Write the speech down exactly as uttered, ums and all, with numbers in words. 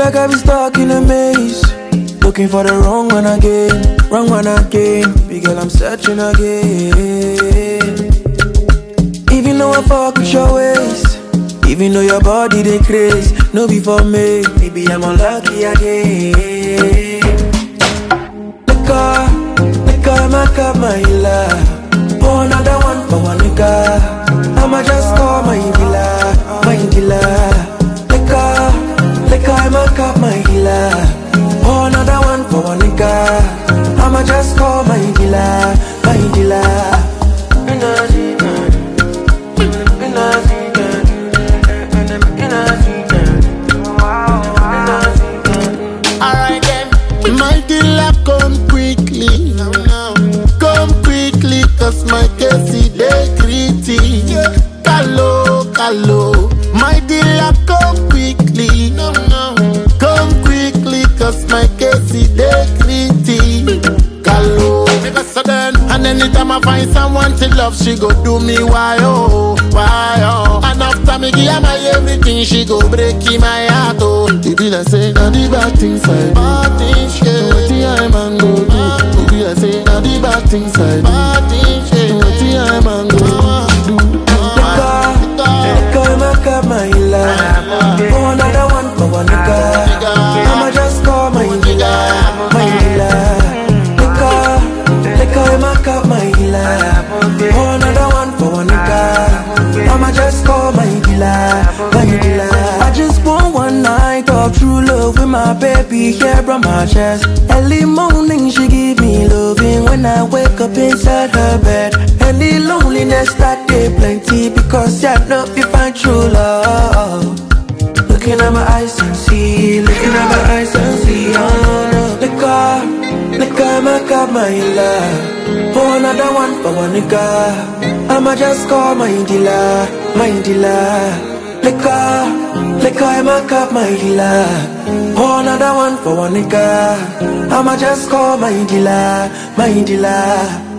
like I be stuck in a maze, looking for the wrong one again, wrong one again. Big girl, I'm searching again. Even though I fuck with your ways, even though your body they craze, no be for me, maybe I'm unlucky again. Nigga, nigga, my cup, my love. Pour another one for one nigga. I'ma just call my dealer, my dealer. Nigga, nigga, my cup, my healer. Pour another one for one nigga. I'ma just call my dealer, my dealer. Alright then, my dealer come quickly, come quickly, cause my case is dey gritty. Hello, hello, my dealer come quickly, come quickly, cause my case is dey gritty. Hello, so then, and anytime I find someone to love, she go do me why oh, why oh. And after me give her my everything, she go break in my heart oh. It be like say, now the bad things I do, bad things, yeah. What the I man go do? It be like say, now the bad things I do, bad things, yeah. What the I man go do? Nigga, nigga, my cup, my love. Pour another one for one nigga. I'ma just call my dealer, my dealer. Nigga, my cup, my healer. Pour another one for one nigga. I'ma just call my dealer, my dealer. I just want one night of true love with my baby here on my chest. Early morning she give me loving when I wake up inside her bed. And the loneliness that day plenty because I know if you find true love. Looking at my eyes and see, looking at my eyes and see, oh no. Nigga, nigga, my cup, my love. Pour another one for one nigga. I'ma just call my dealer, my dealer. Nigga, nigga, my cup, my dealer. Pour another one for one nigga. I'ma just call my dealer, my dealer.